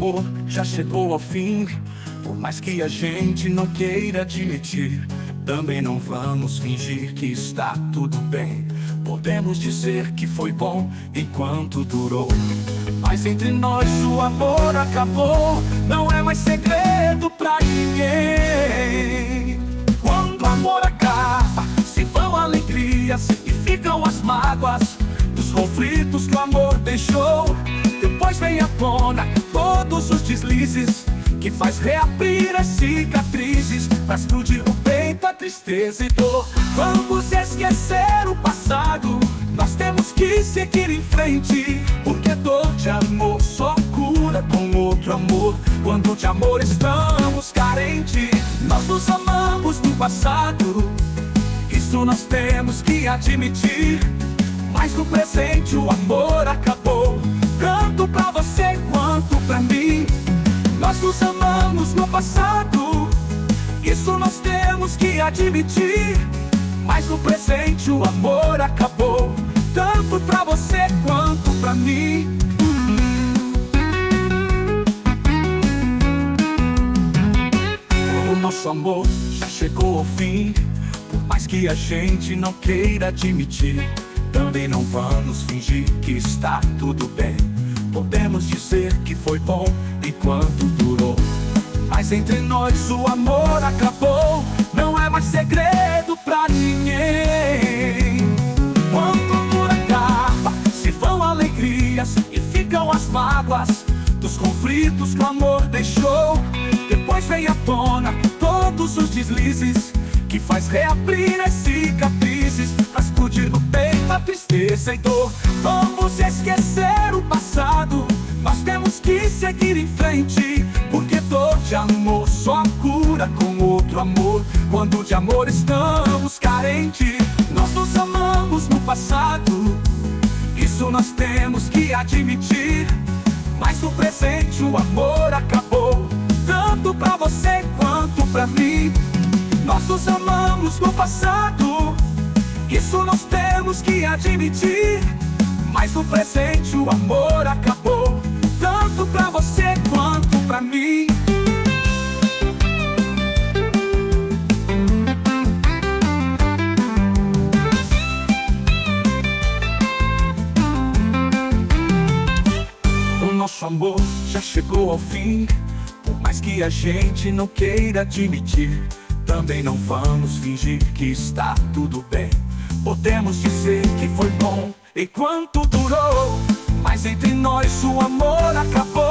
amor já chegou ao fim. Por mais que a gente não queira admitir, também não vamos fingir que está tudo bem. Podemos dizer que foi bom enquanto durou, mas entre nós o amor acabou. Não é mais segredo pra ninguém. Quando o amor acaba, se vão alegrias e ficam as mágoas dos conflitos que o amor deixou. Depois vem à tona todos os deslizes que faz reabrir as cicatrizes, pra explodir no peito a tristeza e dor. Vamos esquecer o passado, nós temos que seguir em frente, porque dor de amor só cura com outro amor. Quando de amor estamos carentes, nós nos amamos no passado, isso nós temos que admitir. Mas no presente o amor acabou, tanto pra você quanto pra mim. Nós nos amamos no passado, isso nós temos que admitir. Mas no presente o amor acabou, tanto pra você quanto pra mim. O nosso amor já chegou ao fim. Por mais que a gente não queira admitir, também não vamos fingir que está tudo bem. Podemos dizer que foi bom enquanto durou, mas entre nós o amor acabou. Não é mais segredo pra ninguém. Quando o amor acaba, se vão alegrias e ficam as mágoas dos conflitos que o amor deixou. Depois vem à tona todos os deslizes que faz reabrir as cicatrizes, pra explodir no peito a tristeza e dor. Vamos esquecer o passado, nós temos que seguir em frente, porque dor de amor só cura com outro amor. Quando de amor estamos carentes, nós nos amamos no passado, isso nós temos que admitir. Mas no presente o amor acabou, tanto pra você quanto pra mim. Nós nos amamos no passado, isso nós temos que admitir. Mas no presente o amor acabou, tanto pra você quanto pra mim. O nosso amor já chegou ao fim. Por mais que a gente não queira admitir, também não vamos fingir que está tudo bem. Podemos dizer que foi bom enquanto durou, mas entre nós o amor acabou.